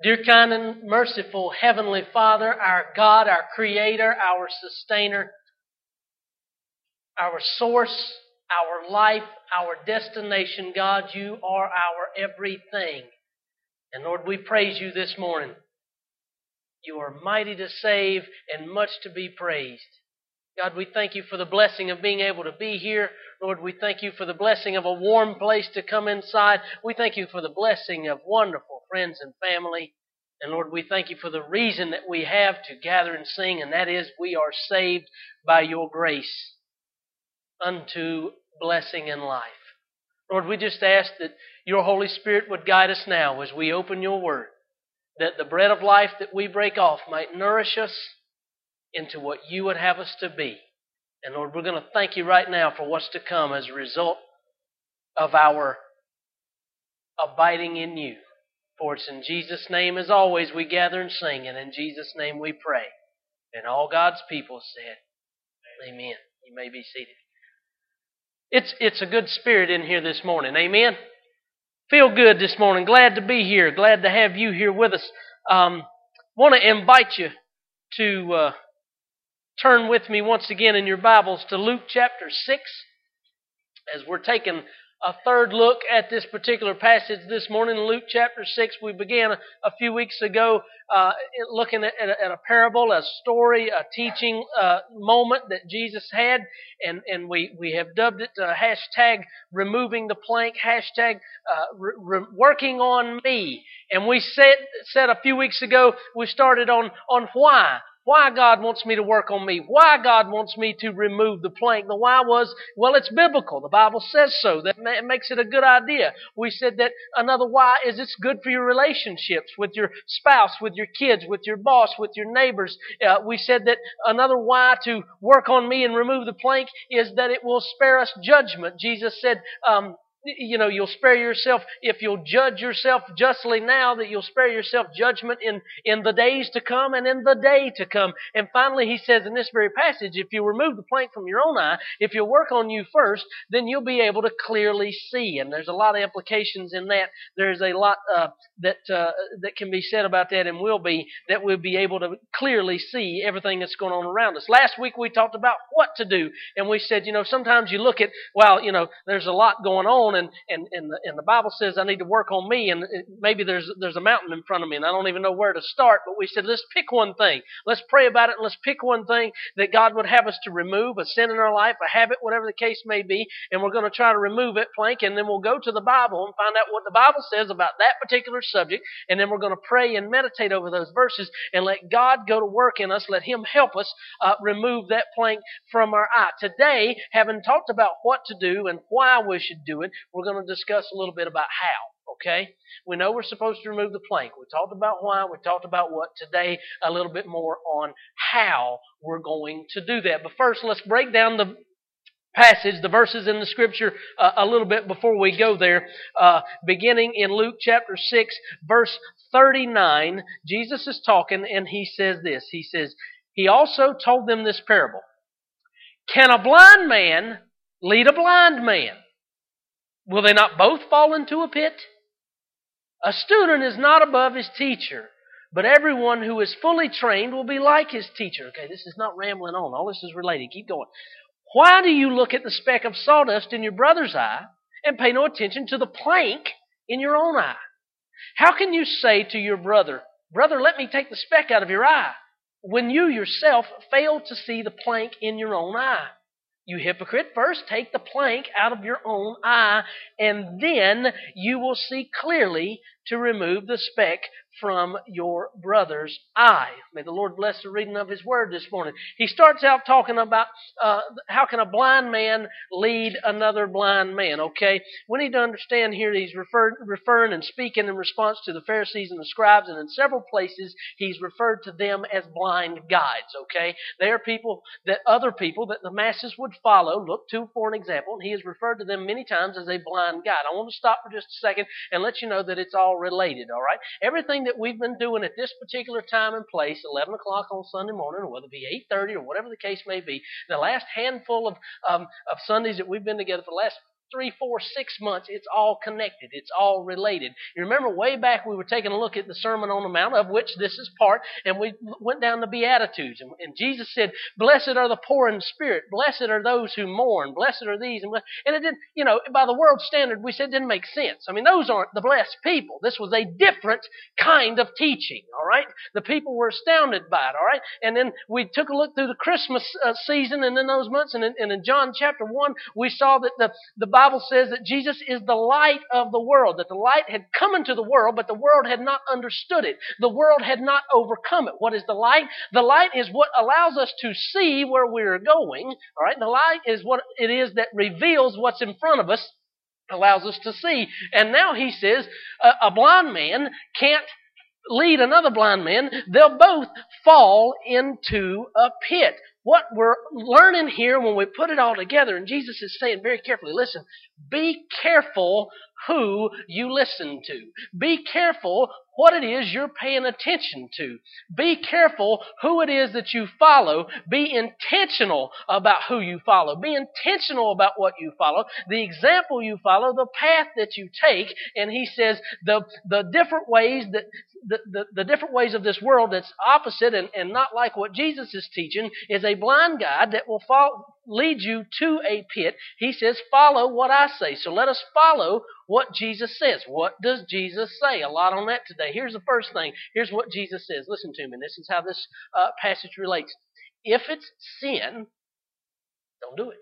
Dear kind and merciful Heavenly Father, our God, our Creator, our Sustainer, our source, our life, our destination, God, you are our everything. And Lord, we praise you this morning. You are mighty to save and much to be praised. God, we thank you for the blessing of being able to be here. Lord, we thank you for the blessing of a warm place to come inside. We thank you for the blessing of wonderful friends and family. And Lord, we thank you for the reason that we have to gather and sing, and that is we are saved by your grace unto blessing and life. Lord, we just ask that your Holy Spirit would guide us now as we open your word, that the bread of life that we break off might nourish us into what you would have us to be. And Lord, we're going to thank you right now for what's to come as a result of our abiding in you. For it's in Jesus' name, as always, we gather and sing, and in Jesus' name we pray. And all God's people said, Amen. You may be seated. It's a good spirit in here this morning. Amen. Feel good this morning. Glad to be here. Glad to have you here with us. Want to invite you to turn with me once again in your Bibles to Luke chapter 6, as we're taking a third look at this particular passage this morning. In Luke chapter 6, we began a few weeks ago looking at a parable, a story, a teaching moment that Jesus had, and we have dubbed it hashtag removing the plank, hashtag working on me. And we said a few weeks ago, we started on why. Why God wants me to work on me. Why God wants me to remove the plank. The why was, well, it's biblical. The Bible says so. That makes it a good idea. We said that another why is it's good for your relationships with your spouse, with your kids, with your boss, with your neighbors. We said that another why to work on me and remove the plank is that it will spare us judgment. Jesus said, you'll spare yourself, if you'll judge yourself justly now, that you'll spare yourself judgment in the days to come and in the day to come. And finally, he says in this very passage, if you remove the plank from your own eye, if you work on you first, then you'll be able to clearly see. And there's a lot of implications in that. There's a lot that can be said about that, and will be, that we'll be able to clearly see everything that's going on around us. Last week we talked about what to do, and we said, sometimes you look at, there's a lot going on, and the Bible says I need to work on me, and maybe there's a mountain in front of me, and I don't even know where to start. But we said, let's pick one thing. Let's pray about it, and let's pick one thing that God would have us to remove, a sin in our life, a habit, whatever the case may be, and we're going to try to remove it, plank, and then we'll go to the Bible and find out what the Bible says about that particular subject, and then we're going to pray and meditate over those verses and let God go to work in us, let Him help us remove that plank from our eye. Today, having talked about what to do and why we should do it, we're going to discuss a little bit about how, okay? We know we're supposed to remove the plank. We talked about why. We talked about what. Today, a little bit more on how we're going to do that. But first, let's break down the passage, the verses in the Scripture, a little bit before we go there. Beginning in Luke chapter 6, verse 39, Jesus is talking, and He says this. He says, He also told them this parable. Can a blind man lead a blind man? Will they not both fall into a pit? A student is not above his teacher, but everyone who is fully trained will be like his teacher. Okay, this is not rambling on. All this is related. Keep going. Why do you look at the speck of sawdust in your brother's eye and pay no attention to the plank in your own eye? How can you say to your brother, Brother, let me take the speck out of your eye, when you yourself fail to see the plank in your own eye? You hypocrite, first take the plank out of your own eye, and then you will see clearly to remove the speck from your brother's eye. May the Lord bless the reading of His Word this morning. He starts out talking about how can a blind man lead another blind man, okay? We need to understand here that He's referring and speaking in response to the Pharisees and the scribes, and in several places He's referred to them as blind guides, okay? They are people that the masses would follow, look to for an example, and He has referred to them many times as a blind guide. I want to stop for just a second and let you know that it's all related, all right? Everything that we've been doing at this particular time and place, 11 o'clock on Sunday morning, or whether it be 8:30 or whatever the case may be, the last handful of Sundays that we've been together, for the last 3, 4, 6 months, it's all connected. It's all related. You remember way back we were taking a look at the Sermon on the Mount, of which this is part, and we went down the Beatitudes. And Jesus said, blessed are the poor in spirit. Blessed are those who mourn. Blessed are these. And it didn't, by the world standard, we said it didn't make sense. I mean, those aren't the blessed people. This was a different kind of teaching, all right? The people were astounded by it, all right? And then we took a look through the Christmas season and in those months, and in John chapter 1, we saw that the Bible says that Jesus is the light of the world, that the light had come into the world, but the world had not understood it. The world had not overcome it. What is the light? The light is what allows us to see where we're going, all right? The light is what it is that reveals what's in front of us, allows us to see. And now he says a blind man can't lead another blind man. They'll both fall into a pit. What we're learning here when we put it all together, and Jesus is saying very carefully, listen, be careful who you listen to. Be careful what it is you're paying attention to. Be careful who it is that you follow. Be intentional about who you follow. Be intentional about what you follow, the example you follow, the path that you take. And he says the different ways that the different ways of this world that's opposite and not like what Jesus is teaching is a blind guide that will lead you to a pit. He says, follow what I say. So let us follow what Jesus says. What does Jesus say? A lot on that today. Here's the first thing. Here's what Jesus says. Listen to me. This is how this passage relates. If it's sin, don't do it.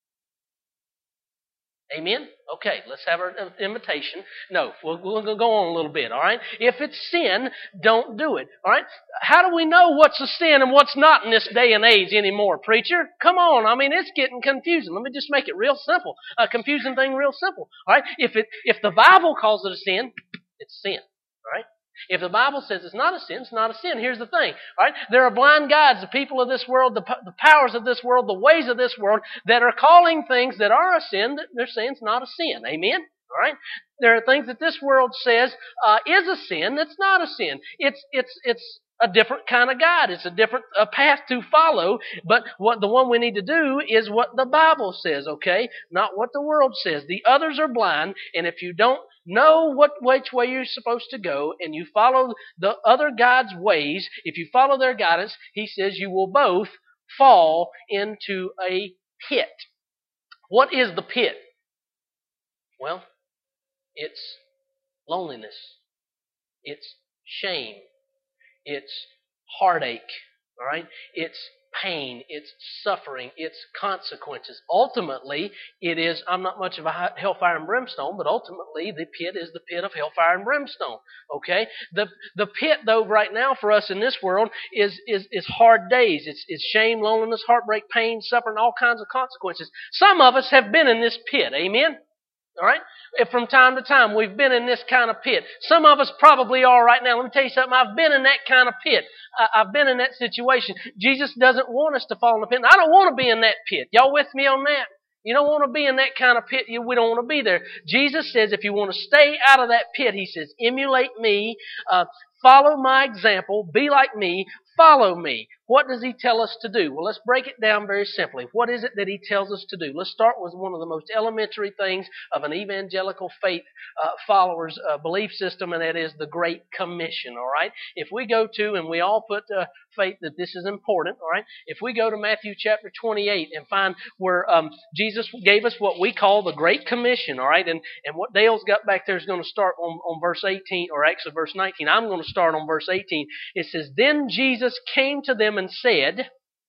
Amen? Okay, let's have an invitation. No, we're going to go on a little bit, all right? If it's sin, don't do it, all right? How do we know what's a sin and what's not in this day and age anymore, preacher? Come on, I mean, it's getting confusing. Let me just make it real simple. A confusing thing real simple, all right? If the Bible calls it a sin, it's sin, all right? If the Bible says it's not a sin, it's not a sin. Here's the thing, all right? There are blind guides, the people of this world, the powers of this world, the ways of this world that are calling things that are a sin that they're saying it's not a sin. Amen? All right? There are things that this world says is a sin that's not a sin. It's a different kind of guide. It's a different path to follow. But the one we need to do is what the Bible says, okay? Not what the world says. The others are blind, and if you don't know which way you're supposed to go, and you follow the other guide's ways, if you follow their guidance, he says you will both fall into a pit. What is the pit? Well, it's loneliness. It's shame. It's heartache. All right? It's pain. It's suffering. It's consequences. Ultimately, it is, I'm not much of a hellfire and brimstone, but ultimately the pit is the pit of hellfire and brimstone. Okay? The pit, though, right now for us in this world is hard days. It's shame, loneliness, heartbreak, pain, suffering, all kinds of consequences. Some of us have been in this pit. Amen? All right? From time to time, we've been in this kind of pit. Some of us probably are right now. Let me tell you something. I've been in that kind of pit. I've been in that situation. Jesus doesn't want us to fall in the pit. And I don't want to be in that pit. Y'all with me on that? You don't want to be in that kind of pit. We don't want to be there. Jesus says if you want to stay out of that pit, he says, emulate me, follow my example, be like me, follow me. What does he tell us to do? Well, let's break it down very simply. What is it that he tells us to do? Let's start with one of the most elementary things of an evangelical faith follower's belief system, and that is the Great Commission, all right? If we go to, and we all put faith that this is important, all right? If we go to Matthew chapter 28 and find where Jesus gave us what we call the Great Commission, all right? And what Dale's got back there is going to start on verse 18, or actually verse 19. I'm going to start on verse 18. It says, then Jesus came to them and said,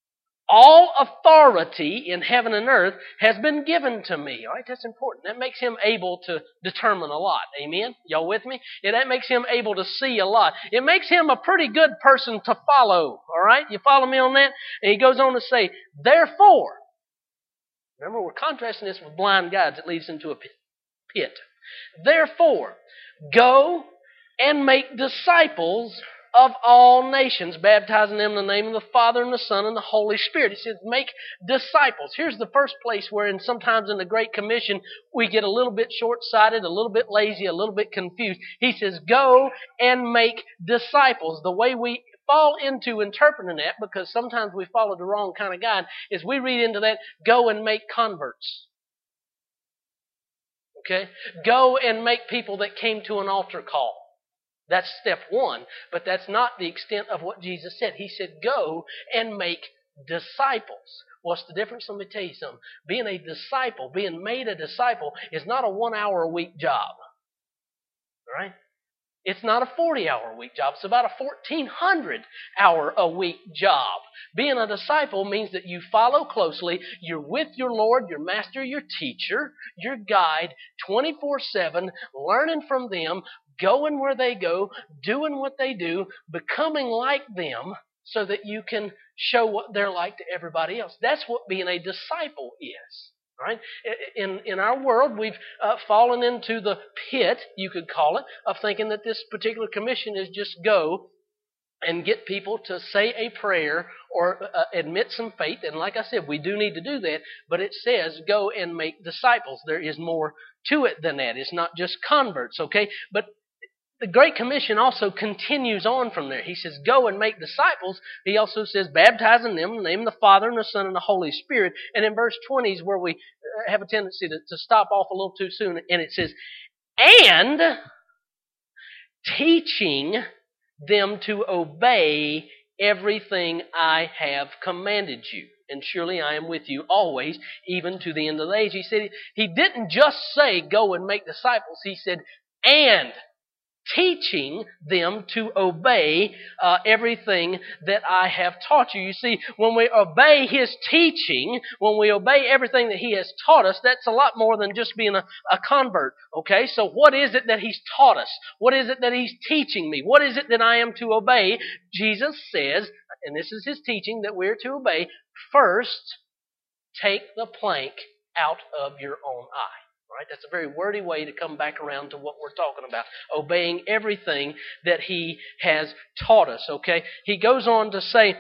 all authority in heaven and earth has been given to me. All right, that's important. That makes him able to determine a lot. Amen? Y'all with me? Yeah, that makes him able to see a lot. It makes him a pretty good person to follow. All right? You follow me on that? And he goes on to say, therefore, remember we're contrasting this with blind guides that leads into a pit. Therefore, go and make disciples of all nations, baptizing them in the name of the Father and the Son and the Holy Spirit. He says, make disciples. Here's the first place where sometimes in the Great Commission we get a little bit short-sighted, a little bit lazy, a little bit confused. He says, go and make disciples. The way we fall into interpreting that, because sometimes we follow the wrong kind of guide, is we read into that, go and make converts. Okay? Go and make people that came to an altar call. That's step one, but that's not the extent of what Jesus said. He said, go and make disciples. What's the difference? Let me tell you something. Being a disciple, being made a disciple, is not a 1 hour a week job. All right? It's not a 40-hour a week job. It's about a 1,400-hour a week job. Being a disciple means that you follow closely. You're with your Lord, your master, your teacher, your guide, 24/7, learning from them, going where they go, doing what they do, becoming like them so that you can show what they're like to everybody else. That's what being a disciple is. Right? In our world, we've fallen into the pit, you could call it, of thinking that this particular commission is just go and get people to say a prayer or admit some faith. And like I said, we do need to do that, but it says go and make disciples. There is more to it than that. It's not just converts, okay? But the Great Commission also continues on from there. He says, go and make disciples. He also says, baptizing them in the name of the Father and the Son and the Holy Spirit. And in verse 20 is where we have a tendency to stop off a little too soon. And it says, and teaching them to obey everything I have commanded you. And surely I am with you always, even to the end of the age. He said, he didn't just say, go and make disciples. He said, and teaching them to obey everything that I have taught you. You see, when we obey His teaching, when we obey everything that He has taught us, that's a lot more than just being a convert. Okay, so what is it that He's taught us? What is it that He's teaching me? What is it that I am to obey? Jesus says, and this is His teaching that we're to obey, first, take the plank out of your own eye. Right? That's a very wordy way to come back around to what we're talking about. Obeying everything that He has taught us. Okay? He goes on to say,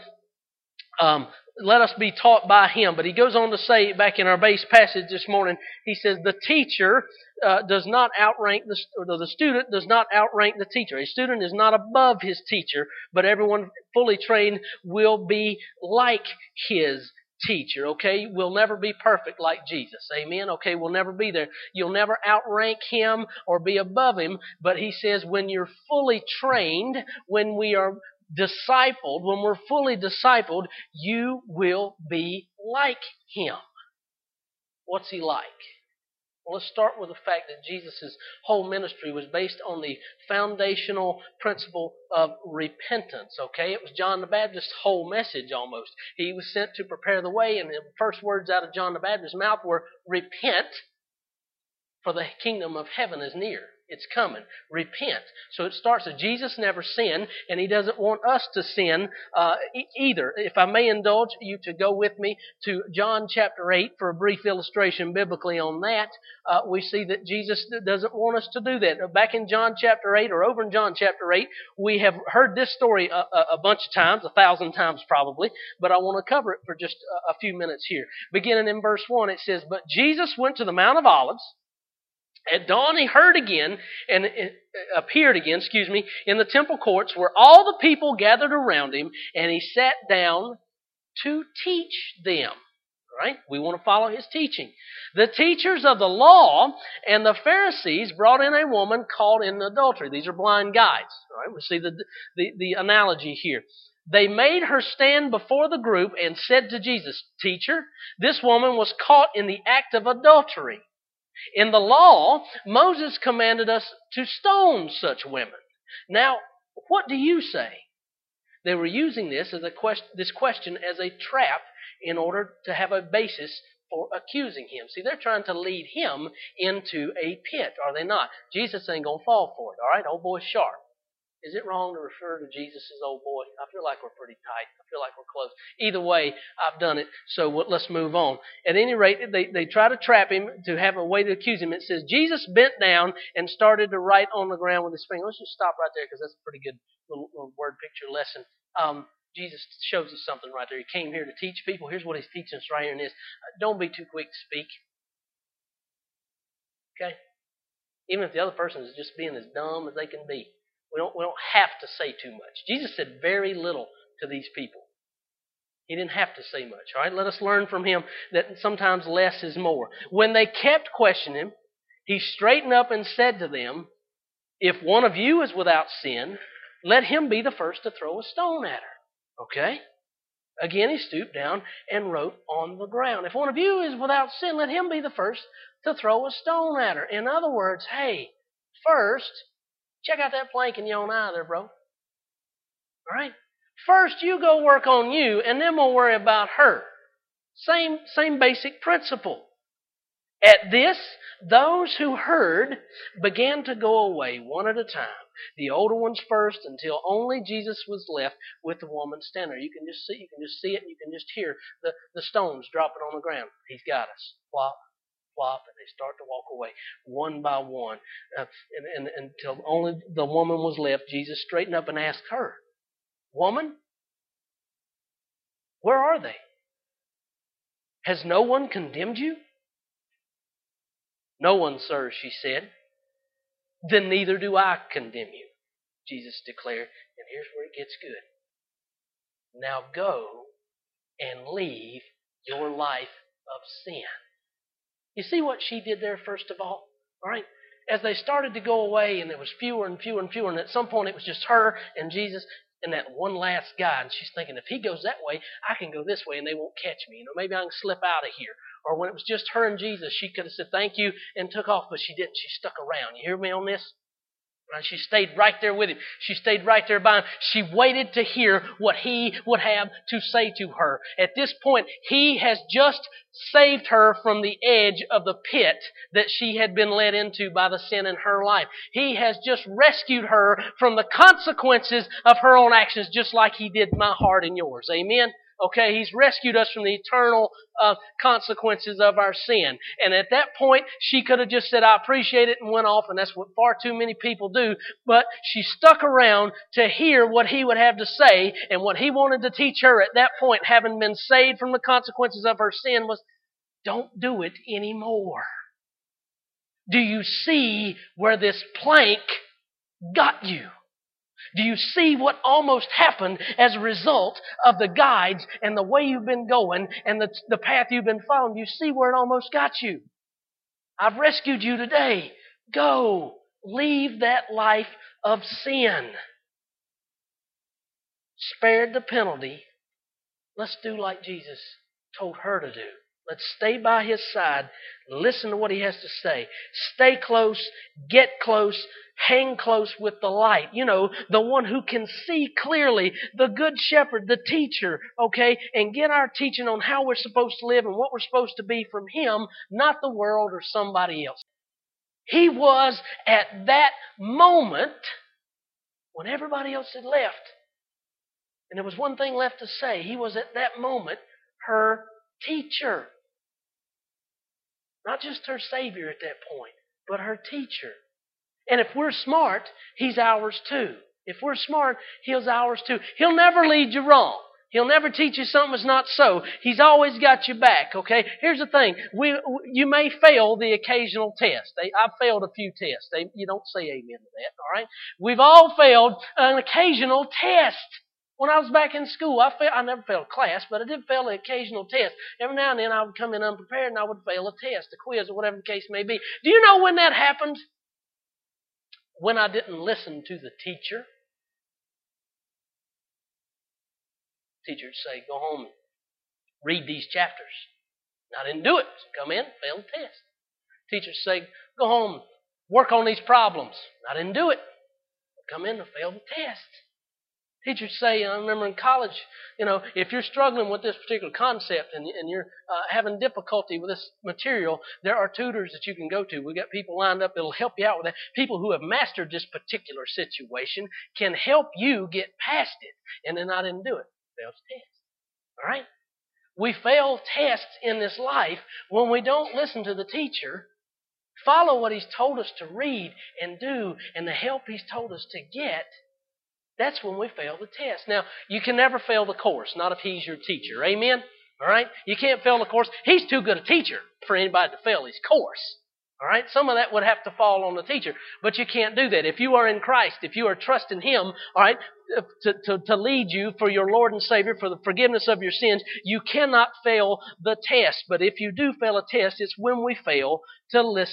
let us be taught by Him. But he goes on to say, back in our base passage this morning, he says, the teacher does not outrank the student does not outrank the teacher. A student is not above his teacher, but everyone fully trained will be like his teacher, okay? We'll never be perfect like Jesus. Amen? Okay, we'll never be there. You'll never outrank Him or be above Him, but He says when you're fully trained, when we are discipled, when we're fully discipled, you will be like Him. What's He like? Well, let's start with the fact that Jesus' whole ministry was based on the foundational principle of repentance, okay? It was John the Baptist's whole message almost. He was sent to prepare the way, and the first words out of John the Baptist's mouth were, repent, for the kingdom of heaven is near. It's coming. Repent. So it starts that Jesus never sinned, and He doesn't want us to sin either. If I may indulge you to go with me to John chapter 8 for a brief illustration biblically on that, we see that Jesus doesn't want us to do that. Back in John chapter 8, or over in John chapter 8, we have heard this story a bunch of times, 1,000 times probably, but I want to cover it for just a few minutes here. Beginning in verse 1, it says, but Jesus went to the Mount of Olives. At dawn he appeared again, in the temple courts where all the people gathered around Him, and He sat down to teach them. Right? We want to follow His teaching. The teachers of the law and the Pharisees brought in a woman caught in adultery. These are blind guides. Right? We see the analogy here. They made her stand before the group and said to Jesus, Teacher, this woman was caught in the act of adultery. In the law, Moses commanded us to stone such women. Now, what do you say? They were using this question as a trap in order to have a basis for accusing Him. See, they're trying to lead Him into a pit, are they not? Jesus ain't going to fall for it, all right? Old boy's sharp. Is it wrong to refer to Jesus as old boy? I feel like we're pretty tight. I feel like we're close. Either way, I've done it, so let's move on. At any rate, they try to trap Him to have a way to accuse Him. It says, Jesus bent down and started to write on the ground with His finger. Let's just stop right there because that's a pretty good little word picture lesson. Jesus shows us something right there. He came here to teach people. Here's what He's teaching us right here in this. Don't be too quick to speak. Okay? Even if the other person is just being as dumb as they can be. We don't have to say too much. Jesus said very little to these people. He didn't have to say much. All right, let us learn from Him that sometimes less is more. When they kept questioning Him, He straightened up and said to them, "If one of you is without sin, let him be the first to throw a stone at her." Okay? Again, he stooped down and wrote on the ground. If one of you is without sin, let him be the first to throw a stone at her. In other words, hey, first, check out that plank in your own eye there, bro. All right? First, you go work on you, and then we'll worry about her. Same basic principle. At this, those who heard began to go away one at a time, the older ones first, until only Jesus was left with the woman standing there. You can just see it, and you can just hear the stones dropping on the ground. He's got us. Plop, plop, and they start to walk away one by one, and until only the woman was left. Jesus straightened up and asked her, "Woman, where are they? Has no one condemned you?" "No one, sir," she said. "Then neither do I condemn you," Jesus declared. And here's where it gets good. "Now go and leave your life of sin." You see what she did there first of all? All right? As they started to go away, and there was fewer and fewer and fewer, and at some point it was just her and Jesus and that one last guy, and she's thinking, if he goes that way, I can go this way and they won't catch me. Maybe I can slip out of here. Or when it was just her and Jesus, she could have said thank you and took off, but she didn't. She stuck around. You hear me on this? And she stayed right there with him. She stayed right there by him. She waited to hear what he would have to say to her. At this point, he has just saved her from the edge of the pit that she had been led into by the sin in her life. He has just rescued her from the consequences of her own actions, just like he did my heart and yours. Amen? Okay, he's rescued us from the eternal consequences of our sin. And at that point, she could have just said, "I appreciate it," and went off, and that's what far too many people do. But she stuck around to hear what he would have to say, and what he wanted to teach her at that point, having been saved from the consequences of her sin, was don't do it anymore. Do you see where this plank got you? Do you see what almost happened as a result of the guides and the way you've been going and the path you've been following? Do you see where it almost got you? I've rescued you today. Go. Leave that life of sin. Spared the penalty. Let's do like Jesus told her to do. Let's stay by his side. Listen to what he has to say. Stay close. Get close. Hang close with the light. You know, the one who can see clearly, the good shepherd, the teacher, okay? And get our teaching on how we're supposed to live and what we're supposed to be from him, not the world or somebody else. He was at that moment when everybody else had left. And there was one thing left to say. He was at that moment her teacher. Not just her Savior at that point, but her teacher. And if we're smart, he's ours too. If we're smart, he's ours too. He'll never lead you wrong. He'll never teach you something that's not so. He's always got your back, okay? Here's the thing. You may fail the occasional test. I've failed a few tests. You don't say amen to that, all right? We've all failed an occasional test. When I was back in school, I never failed a class, but I did fail an occasional test. Every now and then I would come in unprepared and I would fail a test, a quiz, or whatever the case may be. Do you know when that happened? When I didn't listen to the teacher. Teacher would say, "Go home and read these chapters." And I didn't do it. Come in, fail the test. Teacher would say, "Go home, work on these problems." And I didn't do it. Come in and fail the test. Teachers say, I remember in college, if you're struggling with this particular concept and you're having difficulty with this material, there are tutors that you can go to. We've got people lined up that'll help you out with that. People who have mastered this particular situation can help you get past it. And then I didn't do it. Failed the test. All right? We fail tests in this life when we don't listen to the teacher, follow what he's told us to read and do, and the help he's told us to get. That's when we fail the test. Now, you can never fail the course, not if he's your teacher. Amen? All right? You can't fail the course. He's too good a teacher for anybody to fail his course. All right? Some of that would have to fall on the teacher. But you can't do that. If you are in Christ, if you are trusting him, all right, to lead you for your Lord and Savior, for the forgiveness of your sins, you cannot fail the test. But if you do fail a test, it's when we fail to listen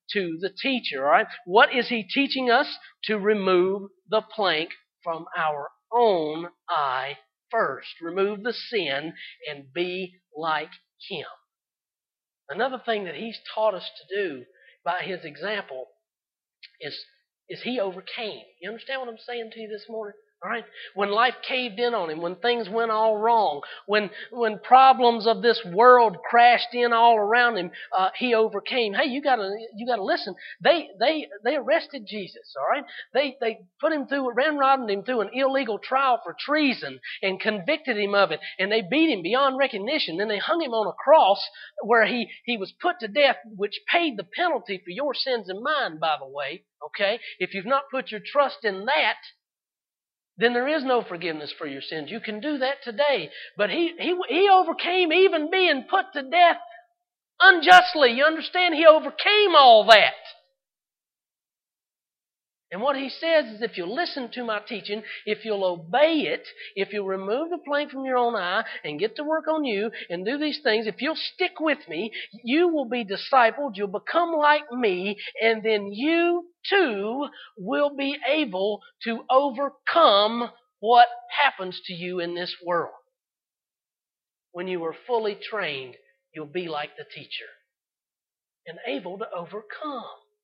to the teacher. All right? What is he teaching us? To remove the plank from our own eye first. Remove the sin and be like him. Another thing that he's taught us to do by his example is he overcame. You understand what I'm saying to you this morning? All right? When life caved in on him, when things went all wrong, when problems of this world crashed in all around him, he overcame. Hey, you gotta listen. They arrested Jesus. All right? They put him through, ramrodded him through an illegal trial for treason and convicted him of it, and they beat him beyond recognition. Then they hung him on a cross where he was put to death, which paid the penalty for your sins and mine, by the way. Okay? If you've not put your trust in that, then there is no forgiveness for your sins. You can do that today. But he overcame even being put to death unjustly. You understand? He overcame all that. And what he says is if you'll listen to my teaching, if you'll obey it, if you'll remove the plank from your own eye and get to work on you and do these things, if you'll stick with me, you will be discipled, you'll become like me, and then you too will be able to overcome what happens to you in this world. When you are fully trained, you'll be like the teacher and able to overcome.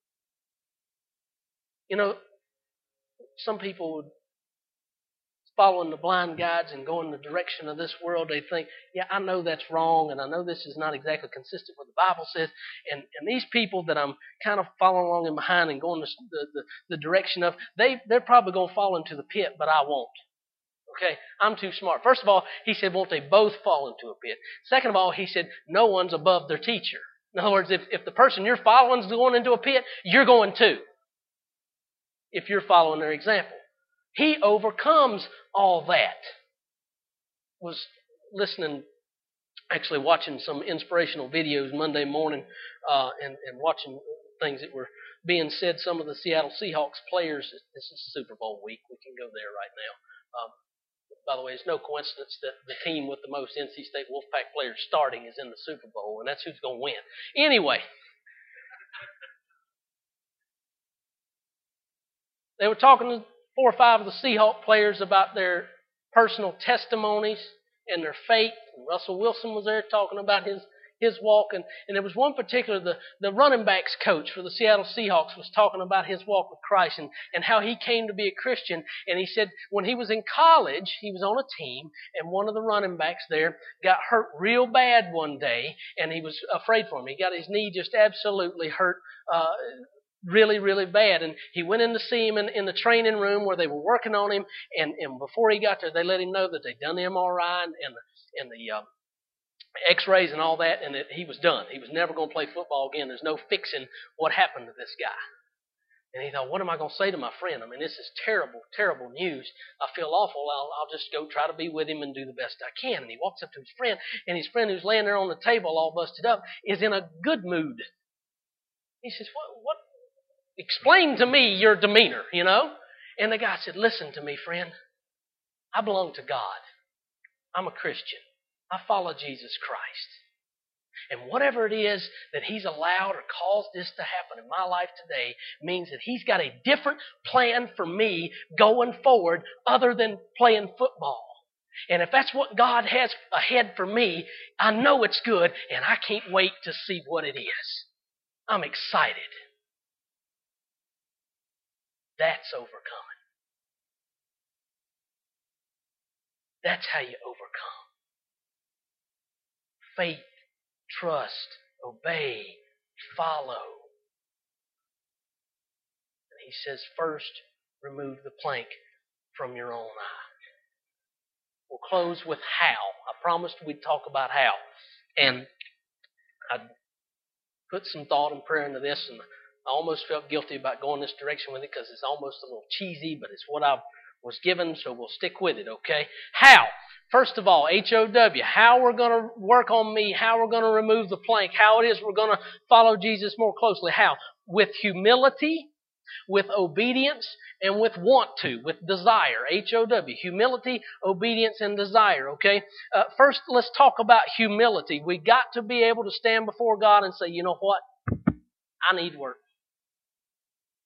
You know, some people would following the blind guides and going the direction of this world. They think, yeah, I know that's wrong, and I know this is not exactly consistent with what the Bible says. And these people that I'm kind of following along in behind and going the direction of, they're probably going to fall into the pit, but I won't. Okay, I'm too smart. First of all, he said, won't they both fall into a pit? Second of all, he said, no one's above their teacher. In other words, if the person you're following is going into a pit, you're going too. If you're following their example. He overcomes all that. Was listening, actually watching some inspirational videos Monday morning and watching things that were being said. Some of the Seattle Seahawks players, this is Super Bowl week, we can go there right now. By the way, it's no coincidence that the team with the most NC State Wolfpack players starting is in the Super Bowl, and that's who's going to win. Anyway, they were talking to 4 or 5 of the Seahawk players about their personal testimonies and their faith. And Russell Wilson was there talking about his walk. And there was one particular, the running backs coach for the Seattle Seahawks was talking about his walk with Christ and how he came to be a Christian. And he said when he was in college, he was on a team, and one of the running backs there got hurt real bad one day, and he was afraid for him. He got his knee just absolutely hurt really, really bad. And he went in to see him in the training room where they were working on him. And before he got there, they let him know that they'd done the MRI and the X-rays and all that, and that he was done. He was never going to play football again. There's no fixing what happened to this guy. And he thought, what am I going to say to my friend? I mean, this is terrible, terrible news. I feel awful. I'll just go try to be with him and do the best I can. And he walks up to his friend, and his friend who's laying there on the table all busted up is in a good mood. He says, what? Explain to me your demeanor, you know? And the guy said, listen to me, friend. I belong to God. I'm a Christian. I follow Jesus Christ. And whatever it is that He's allowed or caused this to happen in my life today means that He's got a different plan for me going forward other than playing football. And if that's what God has ahead for me, I know it's good, and I can't wait to see what it is. I'm excited. That's overcoming. That's how you overcome. Faith, trust, obey, follow. And he says, first, remove the plank from your own eye. We'll close with how. I promised we'd talk about how. And I put some thought and prayer into this, and I almost felt guilty about going this direction with it because it's almost a little cheesy, but it's what I was given, so we'll stick with it, okay? How? First of all, H-O-W, how we're going to work on me, how we're going to remove the plank, how it is we're going to follow Jesus more closely. How? With humility, with obedience, and with want to, with desire. H-O-W, humility, obedience, and desire, okay? First, let's talk about humility. We got to be able to stand before God and say, you know what? I need work.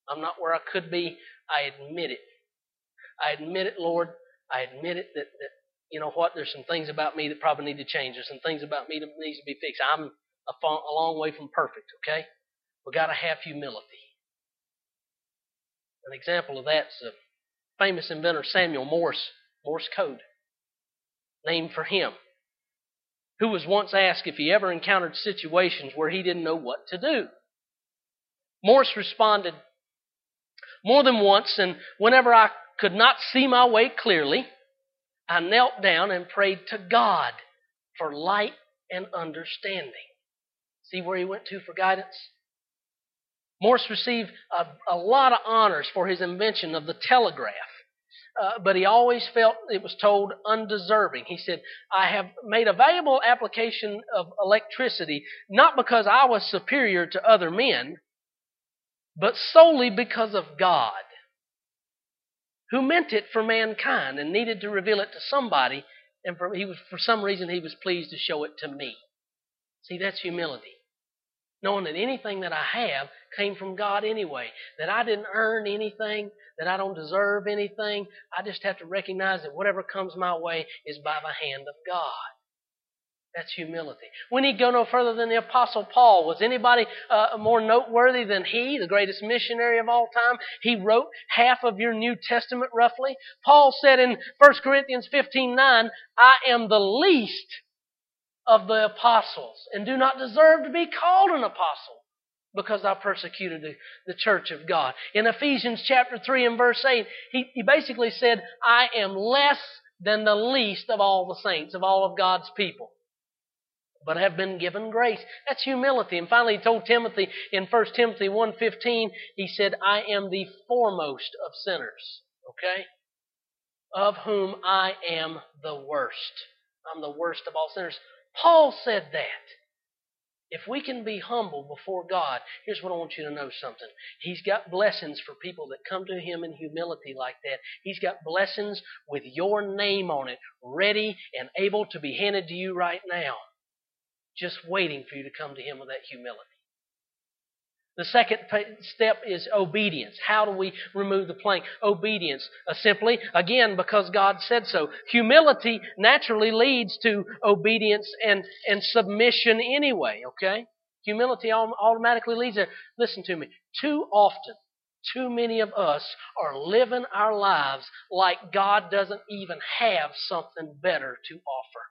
I'm not where I could be. I admit it. I admit it, Lord. I admit it that you know what? There's some things about me that probably need to change. There's some things about me that needs to be fixed. I'm a long way from perfect, okay? We've got to have humility. An example of that is a famous inventor, Samuel Morse code, named for him, who was once asked if he ever encountered situations where he didn't know what to do. Morse responded, "More than once, and whenever I could not see my way clearly, I knelt down and prayed to God for light and understanding." See where he went to for guidance? Morse received a lot of honors for his invention of the telegraph, but he always felt it was told undeserving. He said, "I have made a valuable application of electricity, not because I was superior to other men, but solely because of God, who meant it for mankind and needed to reveal it to somebody, and for some reason he was pleased to show it to me." See, that's humility. Knowing that anything that I have came from God anyway, that I didn't earn anything, that I don't deserve anything. I just have to recognize that whatever comes my way is by the hand of God. That's humility. We need to go no further than the Apostle Paul. Was anybody more noteworthy than he, the greatest missionary of all time? He wrote half of your New Testament, roughly. Paul said in 1 Corinthians 15:9, "I am the least of the apostles, and do not deserve to be called an apostle, because I persecuted the church of God." In Ephesians chapter 3 and verse 8, he basically said, "I am less than the least of all the saints, of all of God's people, but have been given grace." That's humility. And finally, he told Timothy in 1 Timothy 1:15, he said, "I am the foremost of sinners," okay? "Of whom I am the worst." I'm the worst of all sinners. Paul said that. If we can be humble before God, here's what I want you to know something. He's got blessings for people that come to Him in humility like that. He's got blessings with your name on it, ready and able to be handed to you right now, just waiting for you to come to Him with that humility. The second step is obedience. How do we remove the plank? Obedience. Simply, again, because God said so. Humility naturally leads to obedience and submission anyway, okay? Humility automatically leads there. Listen to me. Too often, too many of us are living our lives like God doesn't even have something better to offer.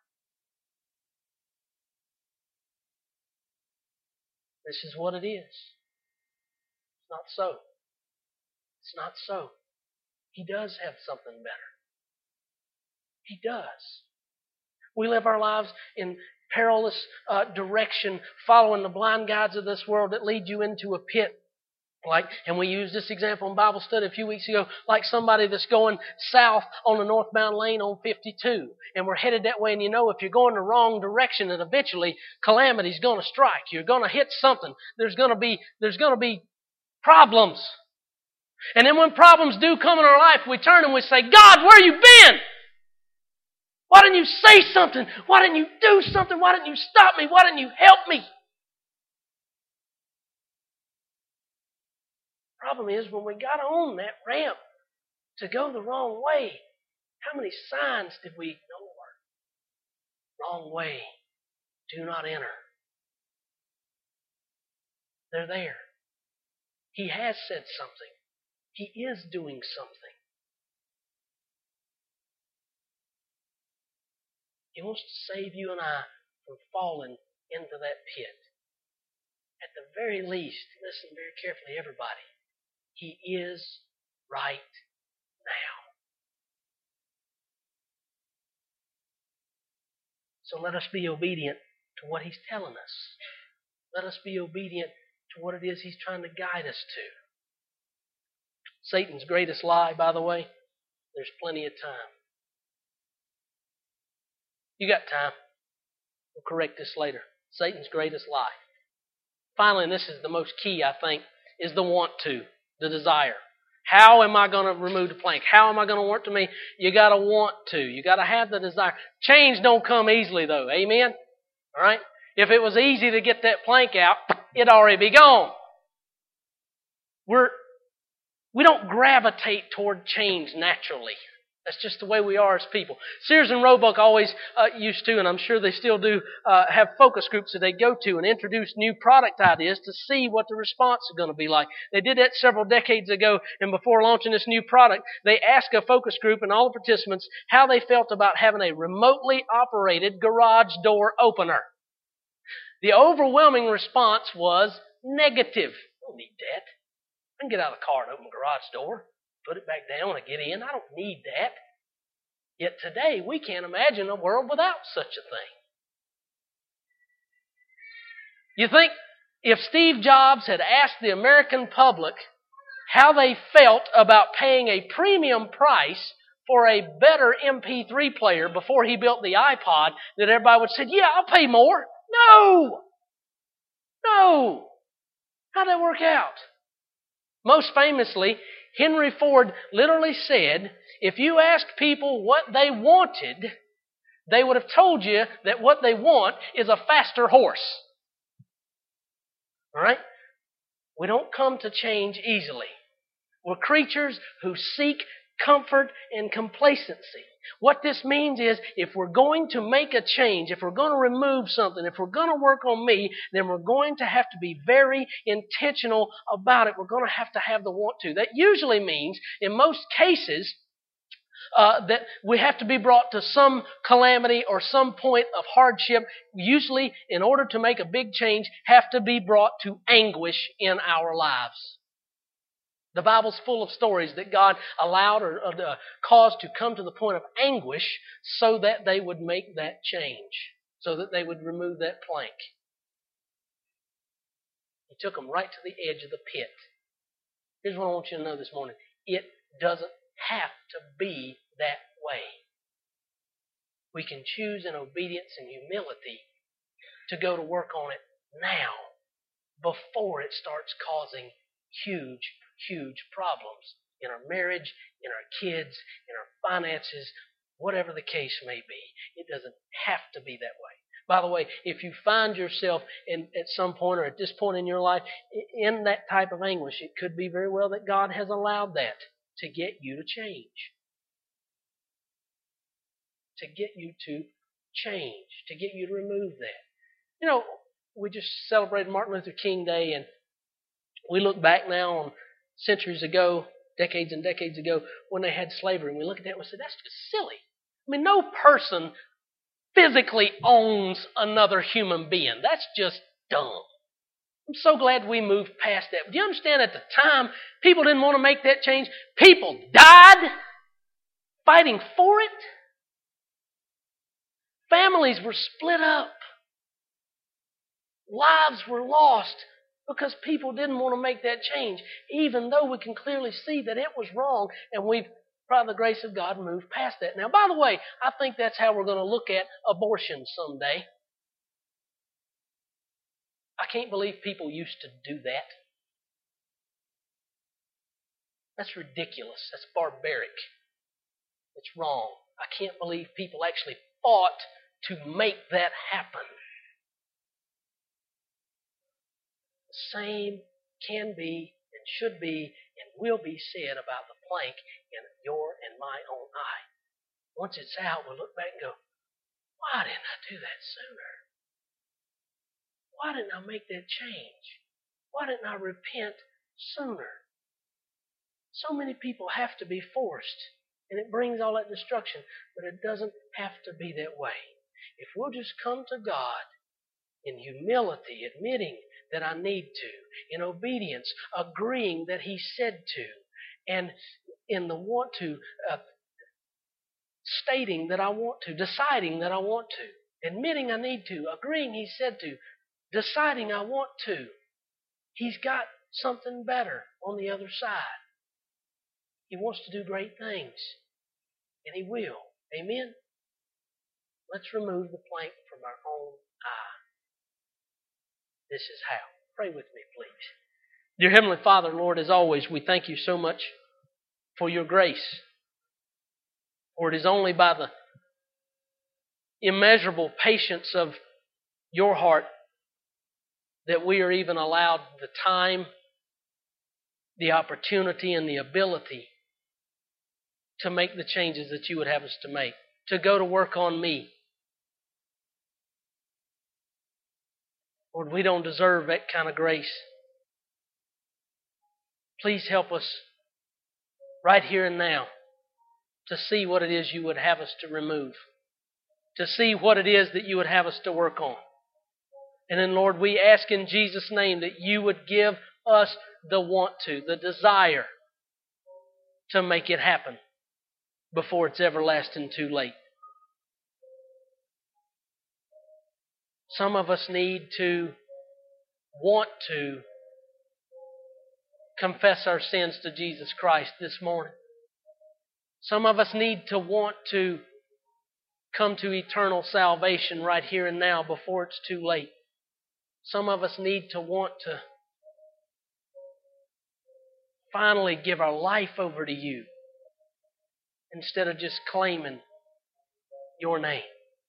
This is what it is. Not so. It's not so. He does have something better. He does. We live our lives in perilous direction, following the blind guides of this world that lead you into a pit. And we used this example in Bible study a few weeks ago, like somebody that's going south on the northbound lane on 52. And we're headed that way, and you know if you're going the wrong direction, then eventually calamity's going to strike. You're going to hit something. There's going to be problems. And then when problems do come in our life, we turn and we say, "God, where you been? Why didn't you say something? Why didn't you do something? Why didn't you stop me? Why didn't you help me?" The problem is when we got on that ramp to go the wrong way, how many signs did we ignore? Wrong way. Do not enter. They're there. He has said something. He is doing something. He wants to save you and I from falling into that pit. At the very least, listen very carefully, everybody. He is right now. So let us be obedient to what He's telling us. Let us be obedient to what it is He's trying to guide us to. Satan's greatest lie, by the way, there's plenty of time. You got time. We'll correct this later. Satan's greatest lie. Finally, and this is the most key, I think, is the want to, the desire. How am I going to remove the plank? How am I going to work to me? You got to want to. You got to have the desire. Change don't come easily, though. Amen? All right? If it was easy to get that plank out, it'd already be gone. We don't gravitate toward change naturally. That's just the way we are as people. Sears and Roebuck always used to, and I'm sure they still do, have focus groups that they go to and introduce new product ideas to see what the response is going to be like. They did that several decades ago, and before launching this new product, they asked a focus group and all the participants how they felt about having a remotely operated garage door opener. The overwhelming response was negative. I don't need that. I can get out of the car and open the garage door, put it back down and get in. I don't need that. Yet today, we can't imagine a world without such a thing. You think if Steve Jobs had asked the American public how they felt about paying a premium price for a better MP3 player before he built the iPod, that everybody would have said, yeah, I'll pay more. No! How'd that work out? Most famously, Henry Ford literally said, if you ask people what they wanted, they would have told you that what they want is a faster horse. All right? We don't come to change easily. We're creatures who seek comfort and complacency. What this means is, if we're going to make a change, if we're going to remove something, if we're going to work on me, then we're going to have to be very intentional about it. We're going to have the want to. That usually means, in most cases, that we have to be brought to some calamity or some point of hardship. Usually, in order to make a big change, have to be brought to anguish in our lives. The Bible's full of stories that God allowed or caused to come to the point of anguish so that they would make that change, so that they would remove that plank. He took them right to the edge of the pit. Here's what I want you to know this morning. It doesn't have to be that way. We can choose in obedience and humility to go to work on it now, before it starts causing huge problems in our marriage, in our kids, in our finances, whatever the case may be. It doesn't have to be that way. By the way, if you find yourself at some point or at this point in your life in that type of anguish, it could be very well that God has allowed that to get you to change. To get you to change. To get you to remove that. You know, we just celebrated Martin Luther King Day, and we look back now on centuries ago, decades and decades ago, when they had slavery, and we look at that and we say, that's just silly. I mean, no person physically owns another human being. That's just dumb. I'm so glad we moved past that. Do you understand at the time, people didn't want to make that change? People died fighting for it. Families were split up. Lives were lost because people didn't want to make that change, even though we can clearly see that it was wrong, and we've, by the grace of God, moved past that. Now, by the way, I think that's how we're going to look at abortion someday. I can't believe people used to do that. That's ridiculous. That's barbaric. It's wrong. I can't believe people actually fought to make that happen. The same can be and should be and will be said about the plank in your and my own eye. Once it's out, we'll look back and go, why didn't I do that sooner? Why didn't I make that change? Why didn't I repent sooner? So many people have to be forced, and it brings all that destruction, but it doesn't have to be that way. If we'll just come to God in humility, admitting that I need to, in obedience, agreeing that He said to, and in the want to, stating that I want to, deciding that I want to, admitting I need to, agreeing He said to, deciding I want to. He's got something better on the other side. He wants to do great things, and He will. Amen? Let's remove the plank from our own eye. This is how. Pray with me, please. Dear Heavenly Father, Lord, as always, we thank You so much for Your grace. For it is only by the immeasurable patience of Your heart that we are even allowed the time, the opportunity and the ability to make the changes that you would have us to make, to go to work on me. Lord, we don't deserve that kind of grace. Please help us right here and now to see what it is you would have us to remove, to see what it is that you would have us to work on. And then, Lord, we ask in Jesus' name that you would give us the want to, the desire to make it happen before it's everlasting too late. Some of us need to want to confess our sins to Jesus Christ this morning. Some of us need to want to come to eternal salvation right here and now before it's too late. Some of us need to want to finally give our life over to you instead of just claiming your name.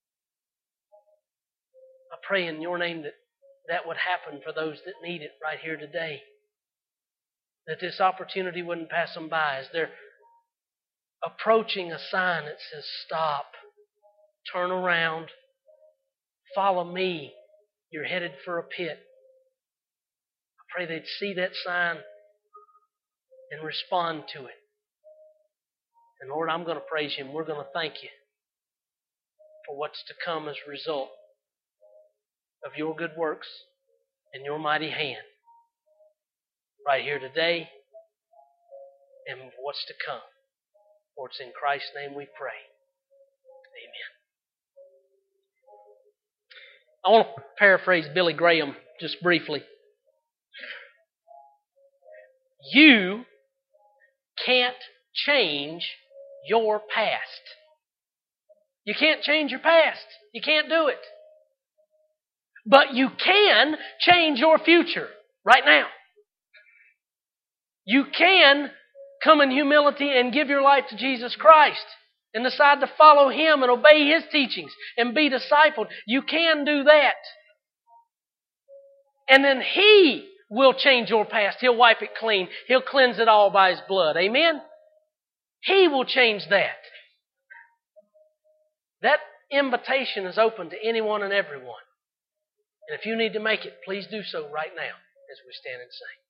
I pray in your name that that would happen for those that need it right here today. That this opportunity wouldn't pass them by as they're approaching a sign that says, stop, turn around, follow me, you're headed for a pit. I pray they'd see that sign and respond to it. And Lord, I'm going to praise you and we're going to thank you for what's to come as a result of your good works and your mighty hand right here today and what's to come. For it's in Christ's name we pray. Amen. I want to paraphrase Billy Graham just briefly. You can't change your past. You can't change your past. You can't do it. But you can change your future right now. You can come in humility and give your life to Jesus Christ and decide to follow Him and obey His teachings and be discipled. You can do that. And then He will change your past. He'll wipe it clean. He'll cleanse it all by His blood. Amen? He will change that. That invitation is open to anyone and everyone. And if you need to make it, please do so right now as we stand and sing.